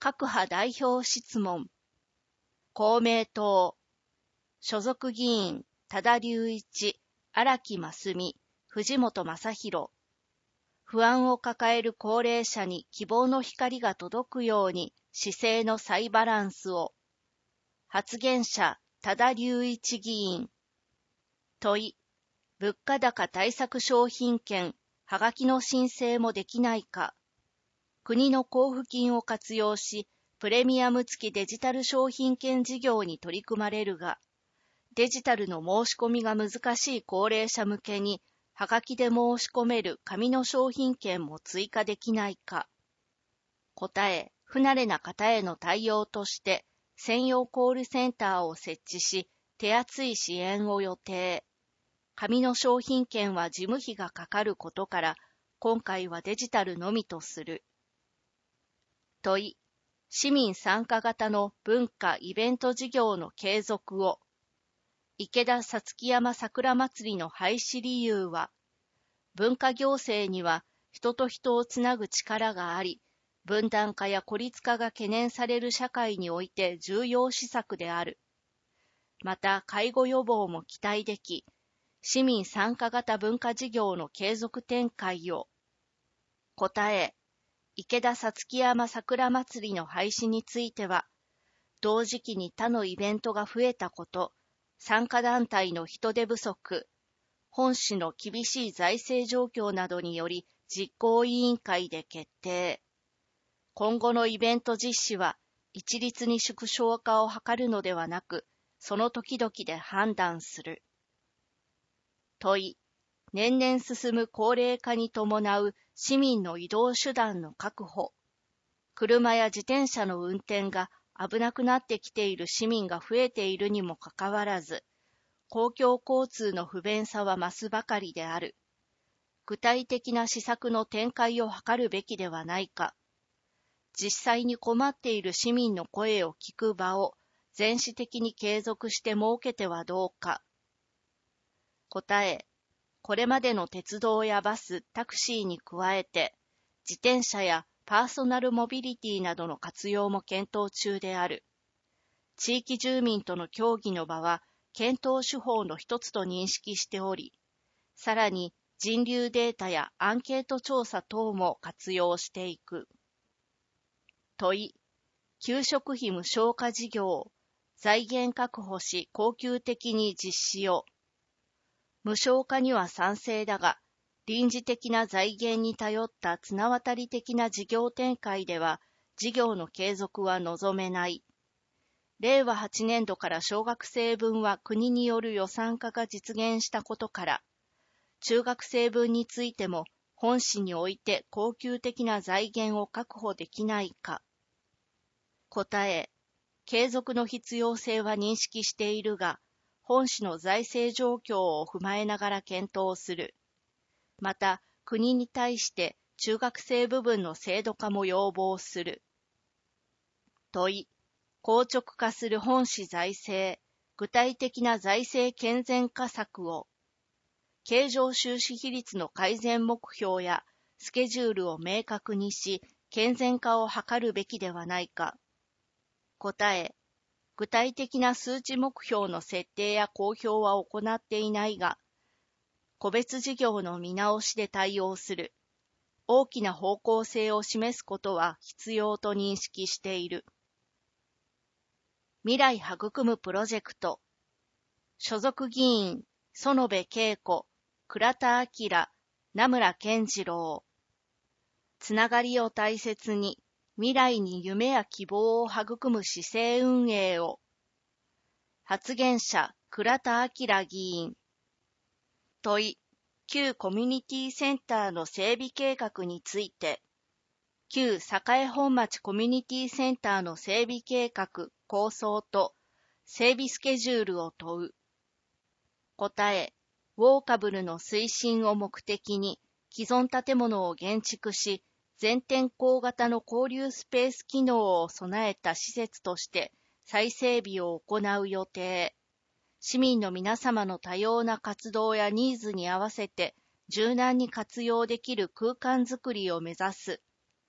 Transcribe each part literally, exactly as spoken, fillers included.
各派代表質問。公明党。所属議員、多田隆一、荒木真澄、藤本正弘。不安を抱える高齢者に希望の光が届くように姿勢の再バランスを。発言者、多田隆一議員。問い。物価高対策商品券、はがきの申請もできないか。国の交付金を活用し、プレミアム付きデジタル商品券事業に取り組まれるが、デジタルの申し込みが難しい高齢者向けに、はがきで申し込める紙の商品券も追加できないか。答え、不慣れな方への対応として、専用コールセンターを設置し、手厚い支援を予定。紙の商品券は事務費がかかることから、今回はデジタルのみとする。問い。市民参加型の文化・イベント事業の継続を。池田五月山桜まつりの廃止理由は、文化行政には人と人をつなぐ力があり、分断化や孤立化が懸念される社会において重要施策である。また、介護予防も期待でき、市民参加型文化事業の継続展開を。答え。池田五月山桜まつりの廃止については、同時期に他のイベントが増えたこと、参加団体の人手不足、本市の厳しい財政状況などにより実行委員会で決定。今後のイベント実施は一律に縮小化を図るのではなく、その時々で判断する。問い。年々進む高齢化に伴う市民の移動手段の確保。車や自転車の運転が危なくなってきている市民が増えているにもかかわらず、公共交通の不便さは増すばかりである。具体的な施策の展開を図るべきではないか。実際に困っている市民の声を聞く場を全市的に継続して設けてはどうか。答え。これまでの鉄道やバス、タクシーに加えて、自転車やパーソナルモビリティなどの活用も検討中である。地域住民との協議の場は、検討手法の一つと認識しており、さらに人流データやアンケート調査等も活用していく。問い。給食費無償化事業、財源確保し恒久的に実施を。無償化には賛成だが、臨時的な財源に頼った綱渡り的な事業展開では、事業の継続は望めない。れいわはちねんどから小学生分は国による予算化が実現したことから、中学生分についても本市において恒久的な財源を確保できないか。答え。継続の必要性は認識しているが、本市の財政状況を踏まえながら検討する。また、国に対して中学生部分の制度化も要望する。問い。硬直化する本市財政、具体的な財政健全化策を。経常収支比率の改善目標やスケジュールを明確にし、健全化を図るべきではないか。答え。具体的な数値目標の設定や公表は行っていないが、個別事業の見直しで対応する。大きな方向性を示すことは必要と認識している。未来育むプロジェクト。所属議員、園部恵子、倉田明、名村健次郎。つながりを大切に、未来に夢や希望を育む市政運営を。発言者、倉田明議員。問い。旧コミュニティセンターの整備計画について、旧栄本町コミュニティセンターの整備計画、構想と整備スケジュールを問う。答え。ウォーカブルの推進を目的に、既存建物を減築し、全天候型の交流スペース機能を備えた施設として再整備を行う予定。市民の皆様の多様な活動やニーズに合わせて柔軟に活用できる空間づくりを目指す。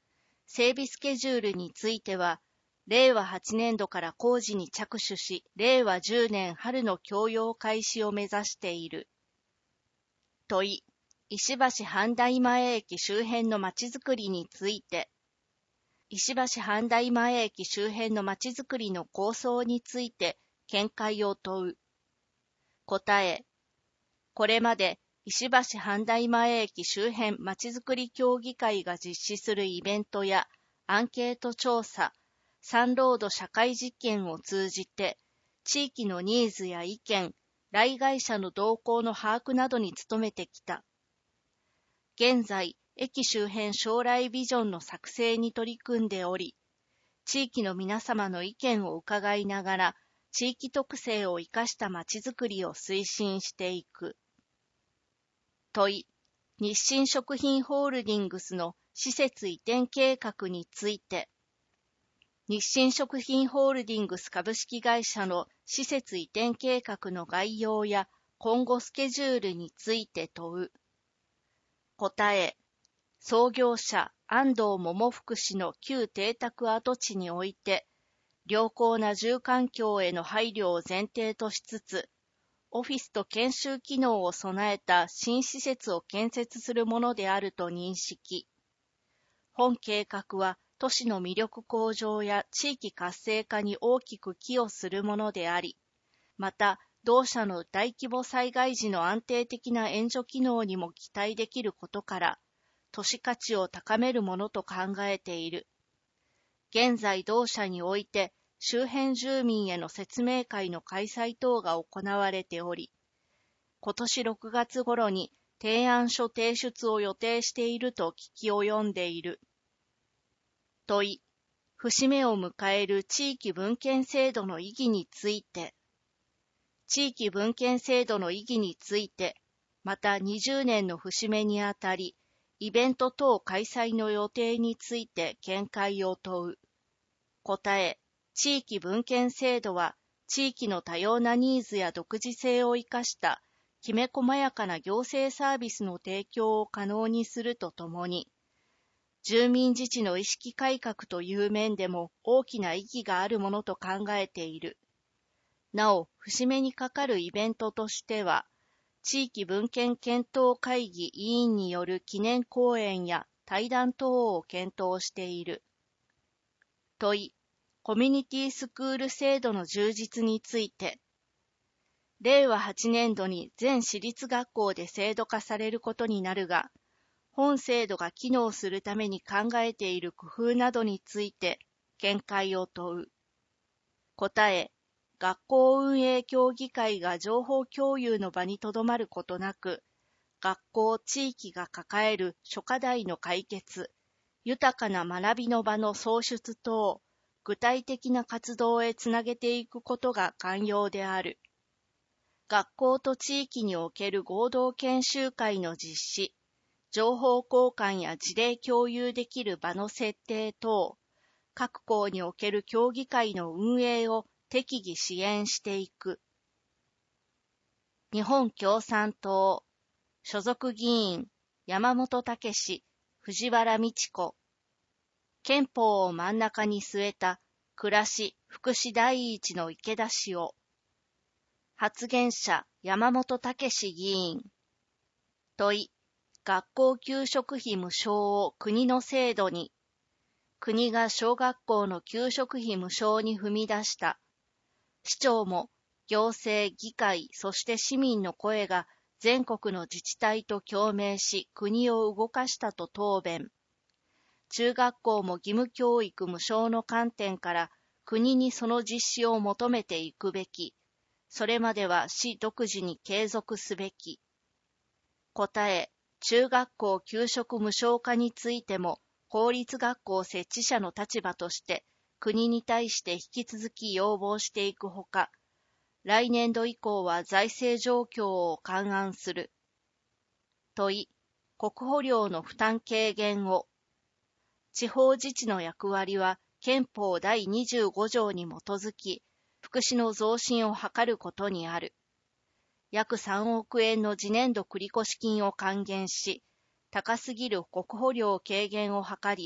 整備スケジュールについては、れいわはちねんどから工事に着手し、れいわじゅうねん春の供用開始を目指している。問い、石橋阪大前駅周辺のまちづくりについて、石橋阪大前駅周辺のまちづくりの構想について見解を問う。答え、これまで石橋阪大前駅周辺まちづくり協議会が実施するイベントやアンケート調査、サンロード社会実験を通じて、地域のニーズや意見、来街者の動向の把握などに努めてきた。現在、駅周辺将来ビジョンの作成に取り組んでおり、地域の皆様の意見を伺いながら、地域特性を生かしたまちづくりを推進していく。問い、日清食品ホールディングスの施設移転計画について、日清食品ホールディングス株式会社の施設移転計画の概要や今後スケジュールについて問う。答え、創業者安藤桃福氏の旧邸宅跡地において、良好な住環境への配慮を前提としつつ、オフィスと研修機能を備えた新施設を建設するものであると認識。本計画は都市の魅力向上や地域活性化に大きく寄与するものであり、また、同社の大規模災害時の安定的な援助機能にも期待できることから、都市価値を高めるものと考えている。現在同社において、周辺住民への説明会の開催等が行われており、今年ろくがつ頃に提案書提出を予定していると聞き及んでいる。問い、節目を迎える地域分権制度の意義について、地域分権制度の意義について、またにじゅうねんの節目にあたり、イベント等開催の予定について見解を問う。答え、地域分権制度は、地域の多様なニーズや独自性を生かしたきめ細やかな行政サービスの提供を可能にするとともに、住民自治の意識改革という面でも大きな意義があるものと考えている。なお、節目にかかるイベントとしては、地域分権検討会議委員による記念講演や対談等を検討している。問い、コミュニティスクール制度の充実について、れいわはちねんどに全私立学校で制度化されることになるが、本制度が機能するために考えている工夫などについて見解を問う。答え、学校運営協議会が情報共有の場にとどまることなく、学校・地域が抱える諸課題の解決、豊かな学びの場の創出等、具体的な活動へつなげていくことが肝要である。学校と地域における合同研修会の実施、情報交換や事例共有できる場の設定等、各校における協議会の運営を適宜支援していく。日本共産党、所属議員、山本武史、藤原道子。憲法を真ん中に据えた暮らし・福祉第一の池田氏を。発言者、山本武史議員。問い、学校給食費無償を国の制度に。国が小学校の給食費無償に踏み出した。市長も行政、議会、そして市民の声が全国の自治体と共鳴し、国を動かしたと答弁。中学校も義務教育無償の観点から国にその実施を求めていくべき。それまでは市独自に継続すべき。答え、中学校給食無償化についても、公立学校設置者の立場として、国に対して引き続き要望していくほか、来年度以降は財政状況を勘案する。問い、国保料の負担軽減を。地方自治の役割は憲法だいにじゅうご条に基づき、福祉の増進を図ることにある。約さんおくえんの次年度繰越金を還元し、高すぎる国保料軽減を図り、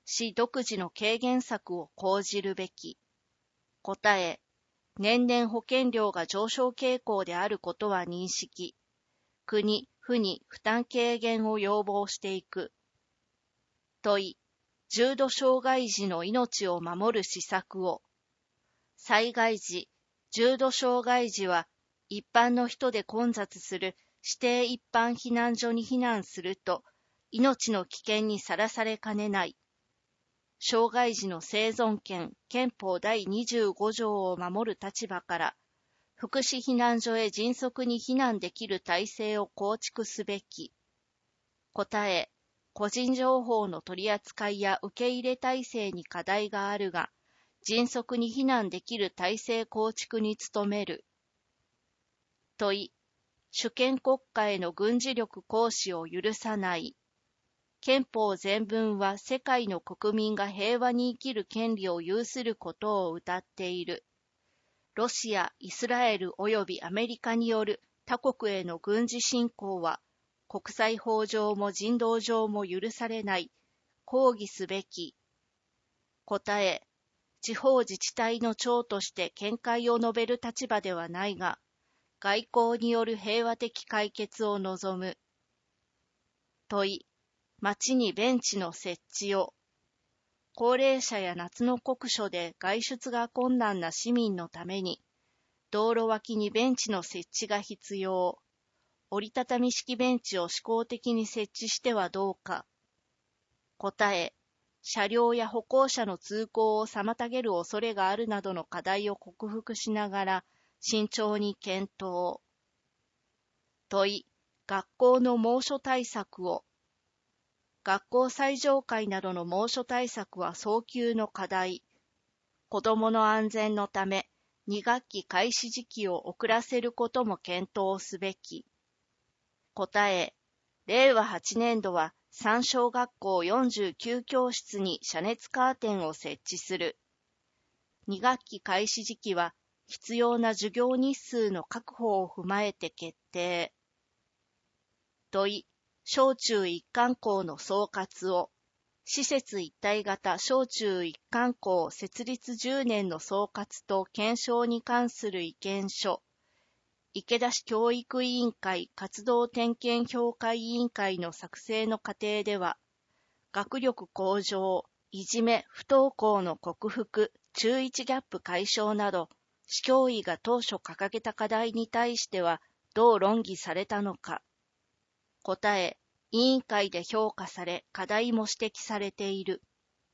市独自の軽減策を講じるべき。答え、年々保険料が上昇傾向であることは認識。国、府に負担軽減を要望していく。問い、重度障害児の命を守る施策を。災害時、重度障害児は一般の人で混雑する指定一般避難所に避難すると命の危険にさらされかねない。障害児の生存権憲法だいにじゅうご条を守る立場から福祉避難所へ迅速に避難できる体制を構築すべき。答え、個人情報の取り扱いや受け入れ体制に課題があるが、迅速に避難できる体制構築に努める。問い、主権国家への軍事力行使を許さない。憲法全文は世界の国民が平和に生きる権利を有することを謳っている。ロシア、イスラエル及びアメリカによる他国への軍事侵攻は、国際法上も人道上も許されない。抗議すべき。答え、地方自治体の長として見解を述べる立場ではないが、外交による平和的解決を望む。問い、町にベンチの設置を。高齢者や夏の酷暑で外出が困難な市民のために、道路脇にベンチの設置が必要。折りたたみ式ベンチを試行的に設置してはどうか。答え、車両や歩行者の通行を妨げる恐れがあるなどの課題を克服しながら慎重に検討。問い、学校の猛暑対策を。学校最上階などの猛暑対策は早急の課題。子どもの安全のため、に学期開始時期を遅らせることも検討すべき。答え、れいわはちねんどはさん小学校よんじゅうきゅう教室に遮熱カーテンを設置する。に学期開始時期は必要な授業日数の確保を踏まえて決定。問い、小中一貫校の総括を。施設一体型小中一貫校設立じゅうねんの総括と検証に関する意見書。池田市教育委員会活動点検評価委員会の作成の過程では、学力向上、いじめ、不登校の克服、中いちギャップ解消など、市教委が当初掲げた課題に対してはどう論議されたのか。答え、委員会で評価され、課題も指摘されている。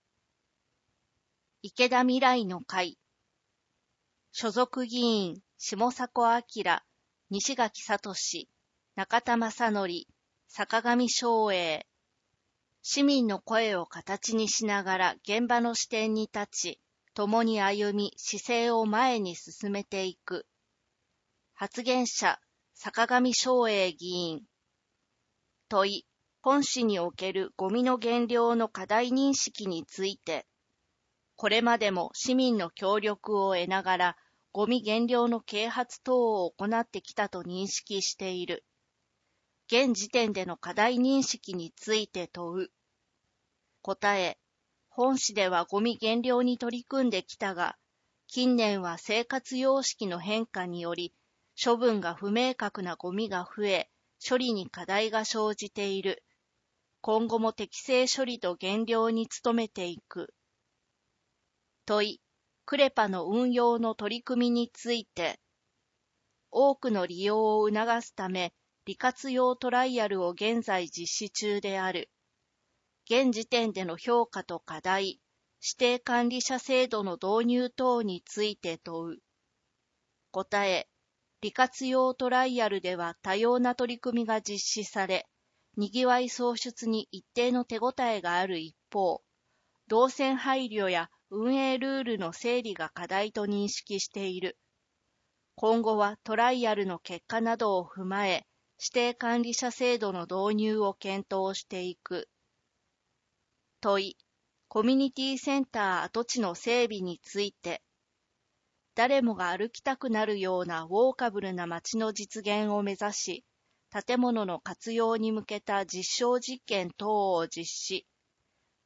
池田未来の会。所属議員、下迫明、西垣聡、中田正則、坂上昌英。市民の声を形にしながら現場の視点に立ち、共に歩み、姿勢を前に進めていく。発言者、坂上昌英議員。問い、本市におけるゴミの減量の課題認識について、これまでも市民の協力を得ながら、ゴミ減量の啓発等を行ってきたと認識している。現時点での課題認識について問う。答え、本市ではゴミ減量に取り組んできたが、近年は生活様式の変化により、処分が不明確なゴミが増え、処理に課題が生じている。今後も適正処理と減量に努めていく。問い、クレパの運用の取り組みについて、多くの利用を促すため、利活用トライアルを現在実施中である。現時点での評価と課題、指定管理者制度の導入等について問う。答え、利活用トライアルでは多様な取り組みが実施され、にぎわい創出に一定の手応えがある一方、動線配慮や運営ルールの整理が課題と認識している。今後はトライアルの結果などを踏まえ、指定管理者制度の導入を検討していく。問い、コミュニティセンター跡地の整備について、誰もが歩きたくなるようなウォーカブルな街の実現を目指し、建物の活用に向けた実証実験等を実施。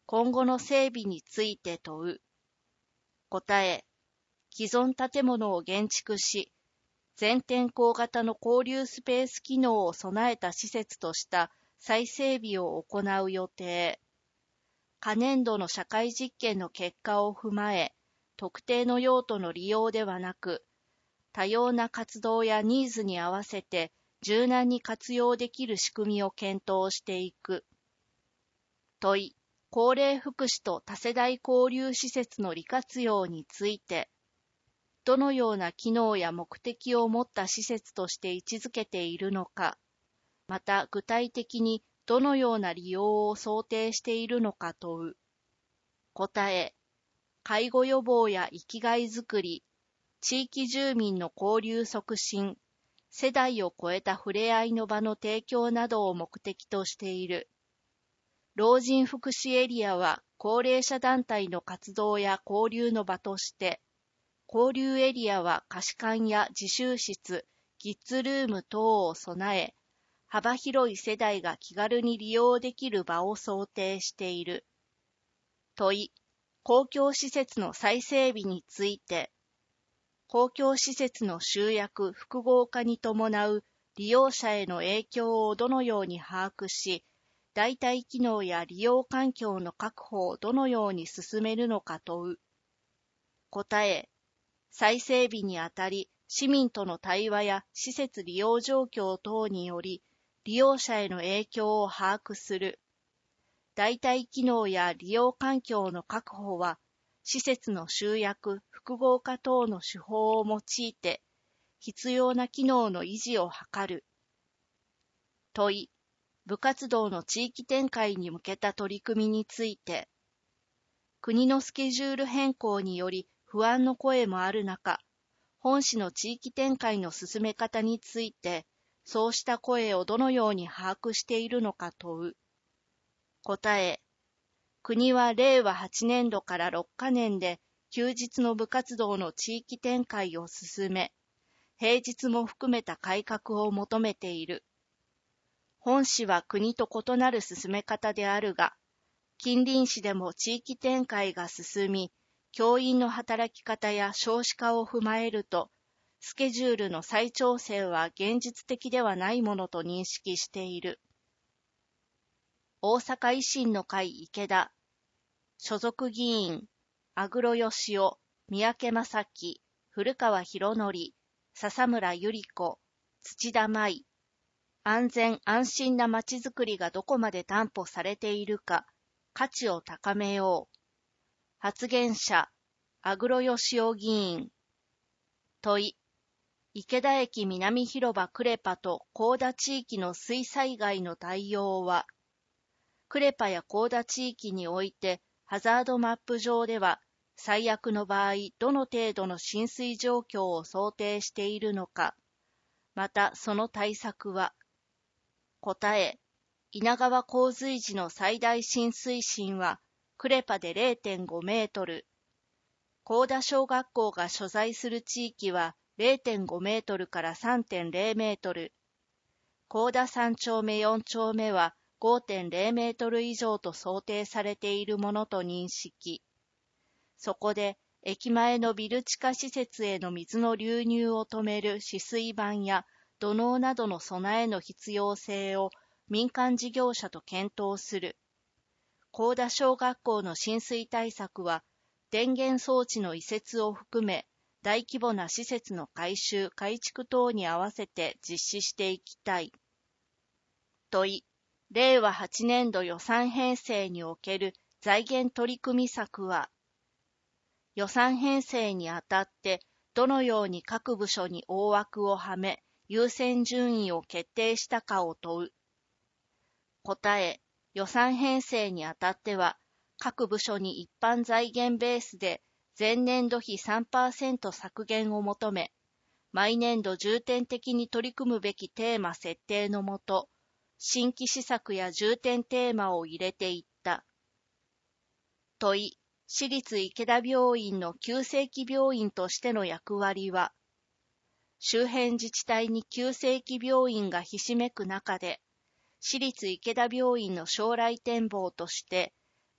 今後の整備について問う。答え、既存建物を減築し、全天候型の交流スペース機能を備えた施設とした再整備を行う予定。可年度の社会実験の結果を踏まえ、特定の用途の利用ではなく、多様な活動やニーズに合わせて柔軟に活用できる仕組みを検討していく。問い、高齢福祉と多世代交流施設の利活用について、どのような機能や目的を持った施設として位置づけているのか、また具体的にどのような利用を想定しているのか問う。答え、介護予防や生きがいづくり、地域住民の交流促進、世代を超えた触れ合いの場の提供などを目的としている。老人福祉エリアは高齢者団体の活動や交流の場として、交流エリアは貸し館や自習室、キッズルーム等を備え、幅広い世代が気軽に利用できる場を想定している。問い、公共施設の再整備について、公共施設の集約・複合化に伴う利用者への影響をどのように把握し、代替機能や利用環境の確保をどのように進めるのか問う。答え、再整備にあたり、市民との対話や施設利用状況等により、利用者への影響を把握する。代替機能や利用環境の確保は、施設の集約・複合化等の手法を用いて、必要な機能の維持を図る。問い、部活動の地域展開に向けた取り組みについて、国のスケジュール変更により不安の声もある中、本市の地域展開の進め方について、そうした声をどのように把握しているのか問う。答え、国はれいわはちねんどからろっかねんで休日の部活動の地域展開を進め、平日も含めた改革を求めている。本市は国と異なる進め方であるが、近隣市でも地域展開が進み、教員の働き方や少子化を踏まえると、スケジュールの再調整は現実的ではないものと認識している。大阪維新の会池田、所属議員、アグロヨシオ、三宅正樹、古川博則、笹村百合子、土田舞。安全安心なまちづくりがどこまで担保されているか、価値を高めよう。発言者、アグロヨシオ議員。問い、池田駅南広場クレパと高田地域の水災害の対応は、クレパや高田地域においてハザードマップ上では、最悪の場合、どの程度の浸水状況を想定しているのか、またその対策は、答え、稲川洪水時の最大浸水深は、クレパで れいてんご メートル、高田小学校が所在する地域は れいてんご メートルから さんてんれい メートル、高田さん丁目よん丁目は ごてんれい メートル以上と想定されているものと認識。そこで、駅前のビル地下施設への水の流入を止める止水板や土のうなどの備えの必要性を民間事業者と検討する。高田小学校の浸水対策は、電源装置の移設を含め、大規模な施設の改修・改築等に合わせて実施していきたい。問い、れいわはちねんど予算編成における財源取り組み策は、予算編成にあたってどのように各部署に大枠をはめ、優先順位を決定したかを問う。答え、予算編成にあたっては、各部署に一般財源ベースで前年度比 さんパーセント 削減を求め、毎年度重点的に取り組むべきテーマ設定のもと、新規施策や重点テーマを入れていった。問い、私立池田病院の急性期病院としての役割は、周辺自治体に急性期病院がひしめく中で、私立池田病院の将来展望として、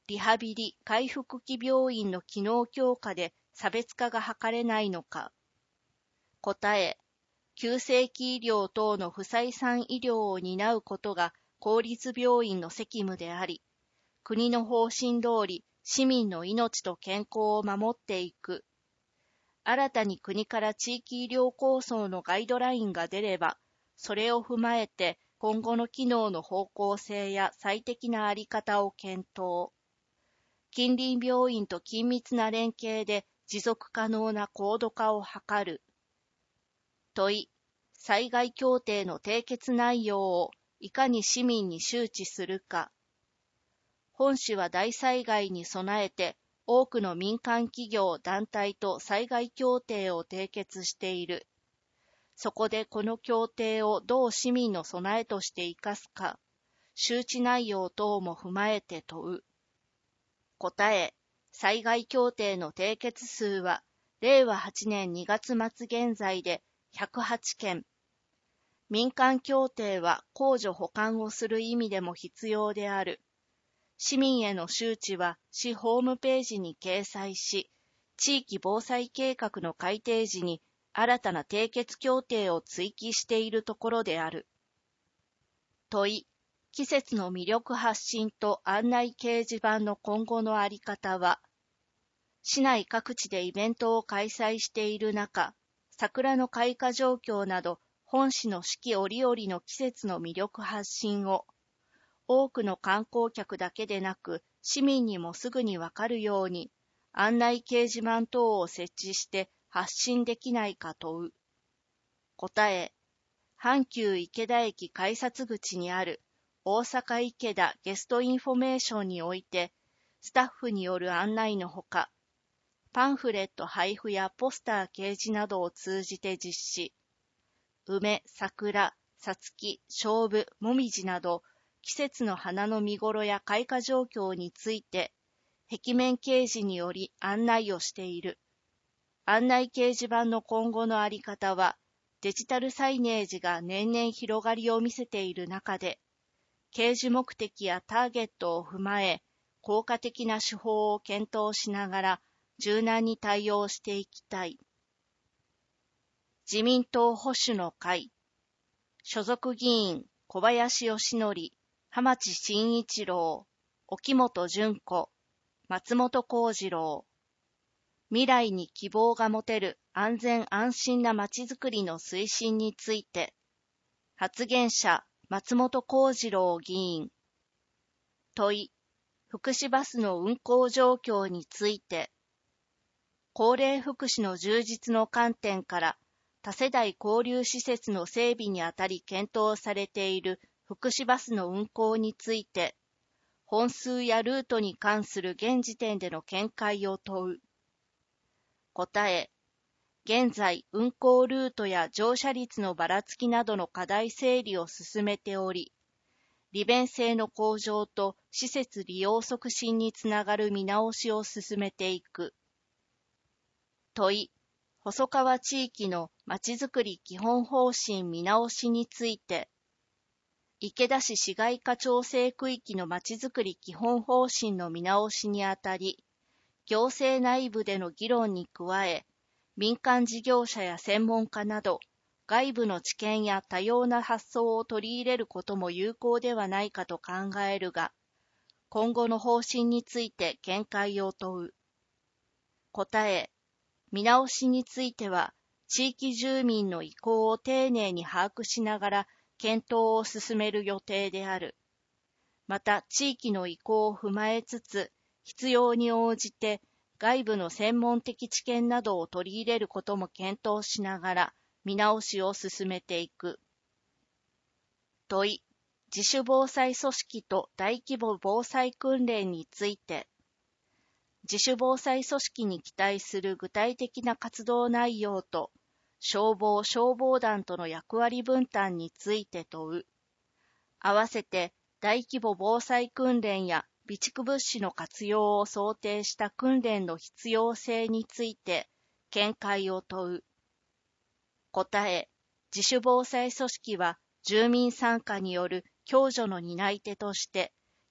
リハビリ・回復期病院の機能強化で差別化が図れないのか。答え、急性期医療等の不採算医療を担うことが公立病院の責務であり、国の方針通り市民の命と健康を守っていく。新たに国から地域医療構想のガイドラインが出れば、それを踏まえて今後の機能の方向性や最適なあり方を検討。近隣病院と緊密な連携で持続可能な高度化を図る。問い、災害協定の締結内容をいかに市民に周知するか。本市は大災害に備えて多くの民間企業団体と災害協定を締結している。そこでこの協定をどう市民の備えとして生かすか、周知内容等も踏まえて問う。答え、災害協定の締結数は、れいわはちねんにがつまつ現在でひゃくはちけん。民間協定は公助補完をする意味でも必要である。市民への周知は市ホームページに掲載し、地域防災計画の改定時に新たな締結協定を追記しているところである。問い、季節の魅力発信と案内掲示板の今後のあり方は、市内各地でイベントを開催している中、桜の開花状況など本市の四季折々の季節の魅力発信を、多くの観光客だけでなく市民にもすぐにわかるように案内掲示板等を設置して発信できないか問う。答え、阪急池田駅改札口にある大阪池田ゲストインフォメーションにおいてスタッフによる案内のほか、パンフレット配布やポスター掲示などを通じて実施。梅、桜、さつき、菖蒲、もみじなど季節の花の見頃や開花状況について、壁面掲示により案内をしている。案内掲示板の今後のあり方は、デジタルサイネージが年々広がりを見せている中で、掲示目的やターゲットを踏まえ、効果的な手法を検討しながら、柔軟に対応していきたい。自民党保守の会、所属議員小林義則、浜地真一郎、沖本純子、松本幸次郎。未来に希望が持てる安全安心なまちづくりの推進について、発言者松本幸次郎議員。問い、福祉バスの運行状況について、高齢福祉の充実の観点から多世代交流施設の整備にあたり検討されている福祉バスの運行について、本数やルートに関する現時点での見解を問う。答え、現在運行ルートや乗車率のばらつきなどの課題整理を進めており、利便性の向上と施設利用促進につながる見直しを進めていく。問い、細川地域のまちづくり基本方針見直しについて、池田市市街化調整区域のまちづくり基本方針の見直しにあたり、行政内部での議論に加え、民間事業者や専門家など、外部の知見や多様な発想を取り入れることも有効ではないかと考えるが、今後の方針について見解を問う。答え、見直しについては、地域住民の意向を丁寧に把握しながら検討を進める予定である。また、地域の意向を踏まえつつ、必要に応じて外部の専門的知見などを取り入れることも検討しながら見直しを進めていく。問い、自主防災組織と大規模防災訓練について、自主防災組織に期待する具体的な活動内容と、消防・消防団との役割分担について問う。合わせて、大規模防災訓練や備蓄物資の活用を想定した訓練の必要性について、見解を問う。答え、自主防災組織は、住民参加による共助の担い手として、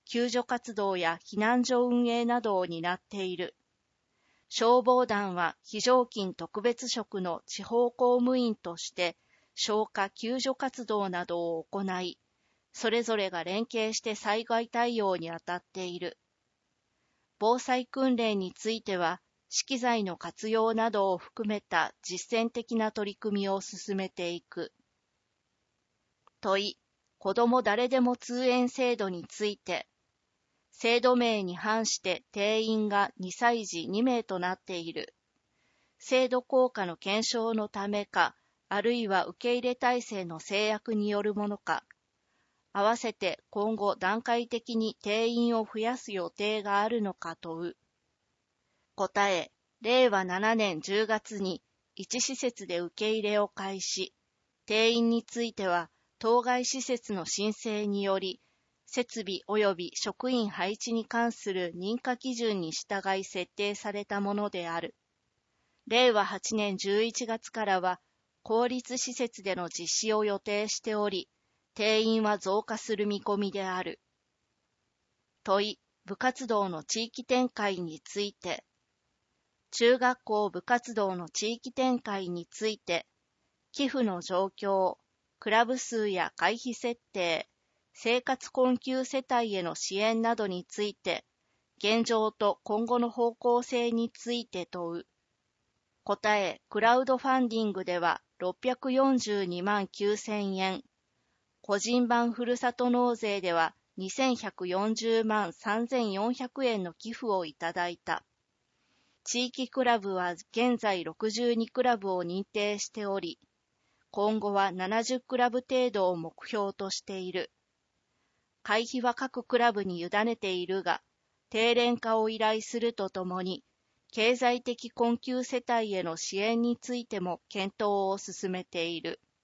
救助活動や避難所運営などを担っている。消防団は非常勤特別職の地方公務員として消火・救助活動などを行い、それぞれが連携して災害対応に当たっている。防災訓練については、資機材の活用などを含めた実践的な取り組みを進めていく。問い、子ども誰でも通園制度について、制度名に反して定員がにさい児にめいとなっている。制度効果の検証のためか、あるいは受け入れ体制の制約によるものか、合わせて今後段階的に定員を増やす予定があるのか問う。答え、れいわななねんじゅうがつに一施設で受け入れを開始。定員については、当該施設の申請により、設備及び職員配置に関する認可基準に従い設定されたものである。れいわはちねんじゅういちがつからは、公立施設での実施を予定しており、定員は増加する見込みである。問い、部活動の地域展開について。中学校部活動の地域展開について、寄付の状況、クラブ数や会費設定、生活困窮世帯への支援などについて、現状と今後の方向性について問う。答え、クラウドファンディングではろっぴゃくよんじゅうにまんきゅうせんえん、個人版ふるさと納税ではにせんひゃくよんじゅうまんさんぜんよんひゃくえんの寄付をいただいた。地域クラブは現在ろくじゅうにクラブを認定しており、今後はななじゅうクラブ程度を目標としている。会費は各クラブに委ねているが、定連化を依頼するとともに、経済的困窮世帯への支援についても検討を進めている。